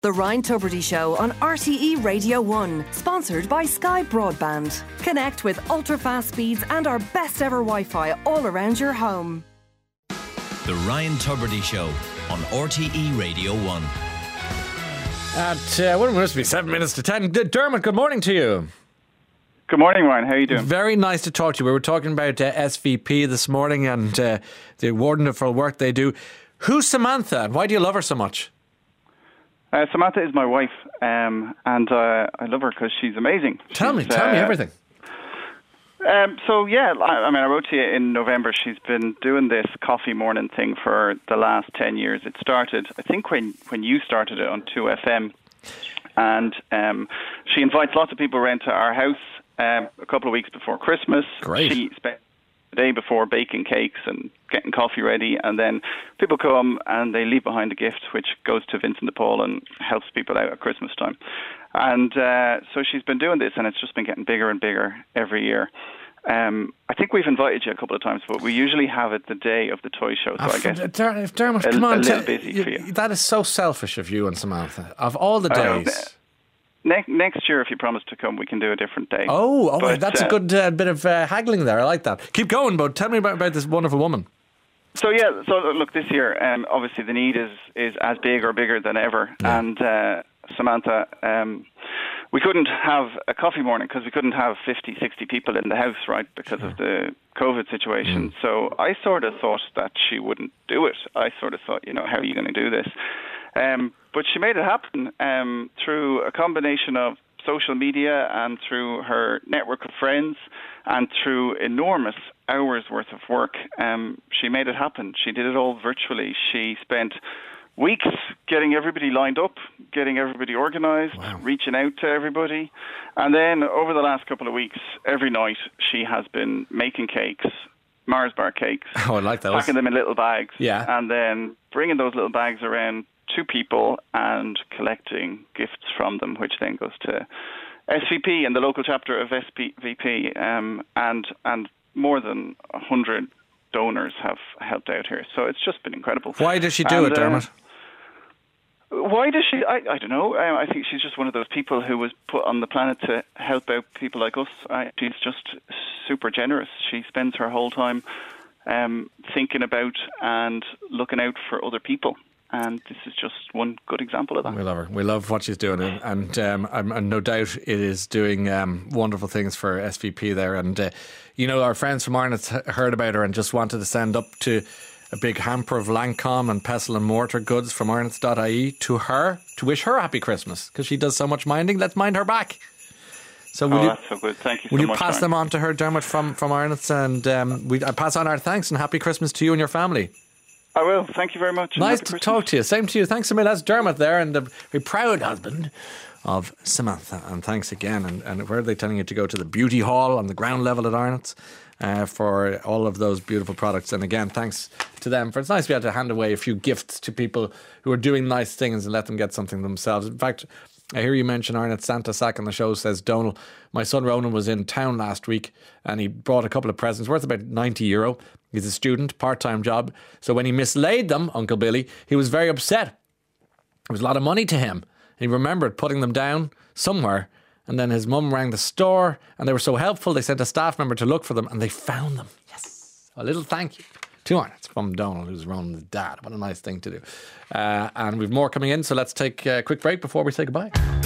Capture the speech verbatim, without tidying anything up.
The Ryan Tubridy Show on R T E Radio one, sponsored by Sky Broadband. Connect with ultra-fast speeds and our best ever Wi-Fi all around your home. The Ryan Tubridy Show on R T E Radio one. At, uh, what must be seven minutes to ten. D- Dermot, good morning to you. Good morning, Ryan. How are you doing? Very nice to talk to you. We were talking about uh, S V P this morning and uh, the wonderful work they do. Who's Samantha and why do you love her so much? Uh, Samantha is my wife, um, and uh, I love her because she's amazing. Tell she's, me, tell uh, me everything. Um, so, yeah, I, I mean, I wrote to you in November. She's been doing this coffee morning thing for the last ten years. It started, I think, when, when you started it on two F M. And um, she invites lots of people around to our house um, a couple of weeks before Christmas. Great. She spent the day before baking cakes and getting coffee ready, and then people come and they leave behind a gift which goes to Vincent de Paul and helps people out at Christmas time. And uh, so she's been doing this, and it's just been getting bigger and bigger every year. Um, I think we've invited you a couple of times, but we usually have it the day of the toy show. So Oh, I guess f- Der- Dermot, a, come on, a little tell- busy you, for you. That is so selfish of you and Samantha. Of all the I know. days. Ne- next year, if you promise to come, we can do a different day. Oh, oh, But, that's uh, a good uh, bit of uh, haggling there. I like that. Keep going, but tell me about, about this wonderful woman. So yeah, so look, this year, um, obviously the need is, is as big or bigger than ever. Yeah. And uh, Samantha, um, we couldn't have a coffee morning because we couldn't have fifty, sixty people in the house, right, because of the COVID situation. Mm. So I sort of thought that she wouldn't do it. I sort of thought, you know, how are you going to do this? Um, but she made it happen um, through a combination of social media and through her network of friends and through enormous hours worth of work. Um, she made it happen. She did it all virtually. She spent weeks getting everybody lined up, getting everybody organised, Wow. reaching out to everybody. And then over the last couple of weeks, every night she has been making cakes, Mars bar cakes, Oh, I like those. packing them in little bags, Yeah. and then bringing those little bags around to people and collecting gifts from them, which then goes to S V P and the local chapter of S V P, um, and and more than a hundred donors have helped out here. So it's just been incredible. Why does she do And, it, uh, Dermot? Why does she? I, I don't know. I, I think she's just one of those people who was put on the planet to help out people like us. I, she's just super generous. She spends her whole time um, thinking about and looking out for other people. And this is just one good example of that. We love her. We love what she's doing, and, and um, I'm, and no doubt it is doing um, wonderful things for S V P there. And uh, you know, our friends from Arnott's heard about her and just wanted to send up to a big hamper of Lancome and pestle and mortar goods from Arnott's dot I E to her to wish her happy Christmas because she does so much minding. Let's mind her back. So will Oh, you, that's so good. Thank you will so you much. pass Ryan. them on to her, Dermot, from from Arnott's, and um, we I pass on our thanks and happy Christmas to you and your family. I will. Thank you very much. and Nice happy to Christmas. talk to you. Same to you. Thanks a million. That's Dermot there, and the very proud husband of Samantha. And thanks again. And, and where are they telling you to go? To the beauty hall on the ground level at Arnott's uh, for all of those beautiful products. And again, thanks to them. For it's nice to be able to hand away a few gifts to people who are doing nice things and let them get something themselves. In fact, I hear you mention Arnott. Santa Sack on the show says, Donal, my son Ronan was in town last week and he brought a couple of presents worth about ninety euro. He's a student, part-time job. So when he mislaid them, Uncle Billy, he was very upset. It was a lot of money to him. He remembered putting them down somewhere. And then his mum rang the store and they were so helpful. They sent a staff member to look for them and they found them. Yes. A little thank you to Arnott's from Donald, who's Ronan's dad. What a nice thing to do. Uh, and we've more coming in. So let's take a quick break before we say goodbye.